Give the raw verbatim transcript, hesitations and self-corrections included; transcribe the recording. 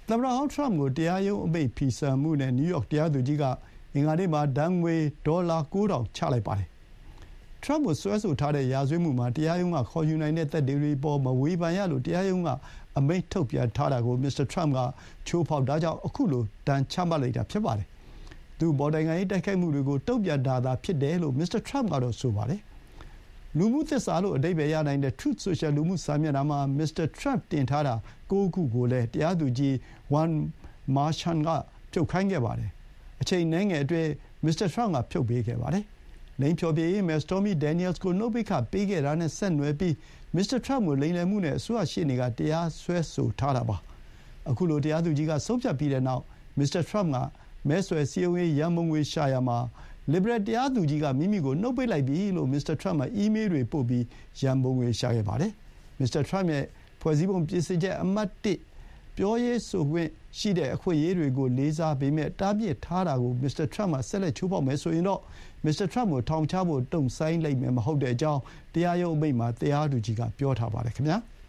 သမ္မတဟောင်းထရမ့်ကိုတရားရုံးအမိန့်ဖီဆန်မှုနဲ့နယူးယောက်တရားသူကြီးကအင်္ဂါနေ့မှာဒဏ်ငွေဒေါ်လာကိုးထောင်ချလိုက်ပါတယ်ထရမ့်ကိုစွဲဆိုထားတဲ့ရာဇဝတ်မှုမှာတရားရုံးကခေါ်ယူနိုင်တဲ့သက်သေတွေပေါ်မဝေဖန်ရလို့တရားရုံးကအမိန့်ထုတ်ပြန်ထားတာကိုမစ္စတာထရမ့်ကချိုးဖောက်တာကြောင့်အခုလိုဒဏ်ချမှတ်လိုက်တာဖြစ်ပါတယ်သူ့ဘော်နိုင်ငံရေးတိုက်ခိုက်မှုတွေကိုတုံ့ပြန်တာသာဖြစ်တယ်လို့မစ္စတာထရမ့်ကတော့ဆိုပါတယ်လူမှုသစ္စာလို့အဓိပ္ပာယ်ရနိုင်တဲ့ Truth Social လူမှုစာမျက်နှာမှာမစ္စတာထရမ့်တင်ထားတာကိုးခုကိုလည်းတရားသူကြီးဝမ်မာရှန်ကဖြုတ်ခိုင်းခဲ့ပါတယ်အချိန်နည်းငယ်အတွင်းမစ္စတာထရမ့်ကဖြုတ်ပေးခဲ့ပါတယ်လိင်ဖျော်ဖြေရေးမယ်စတော်မီဒန်နီယယ်စ်ကိုနှုတ်ပိတ်ခပေးခဲ့တာနဲ့ဆက်နွယ်ပြီးမစ္စတာထရမ့်ကိုလိမ်လည်မှုနဲ့အစိုးရရှေ့နေကတရားစွဲဆိုထားတာပါအခုလိုတရားသူကြီးကဆုံးဖြတ်ပြီးတဲ့နောက်မစ္စတာထရမ့်ကမဲဆွယ်စည်းရုံးရေးရန်ပုံငွေရှာရာမှာလစ်ဘရယ်တရားသူကြီးကမိမိကိုနှုတ်ပိတ်လိုက်ပြီလို့မစ္စတာထရမ့်ကအီးမေးလ်တွေပို့ပြီးရန်ပုံငွေရှာခဲ့ပါတယ်မစ္စတာထရမ့်ရဲ့ဖွဲ့စည်းပုံပြင်ဆင်ချက်အမှတ်တစ်ပြောရေးဆိုခွင့်ရှိတဲ့အခွင့်အရေးတွေကိုလေးစားပေမဲ့တားမြစ်ထားတာကိုမစ္စတာထရမ့်ကဆက်လက်ချိုးဖောက်မယ်ဆိုရင်တော့မစ္စတာထရမ့်ကိုထောင်ချဖို့တုံ့ဆိုင်းလိုက်မယ်မဟုတ်တဲ့အကြောင်းတရားရုံးအမိန့်မှာတရားသူကြီးကပြောထားပါတယ်ခင်ဗျာ။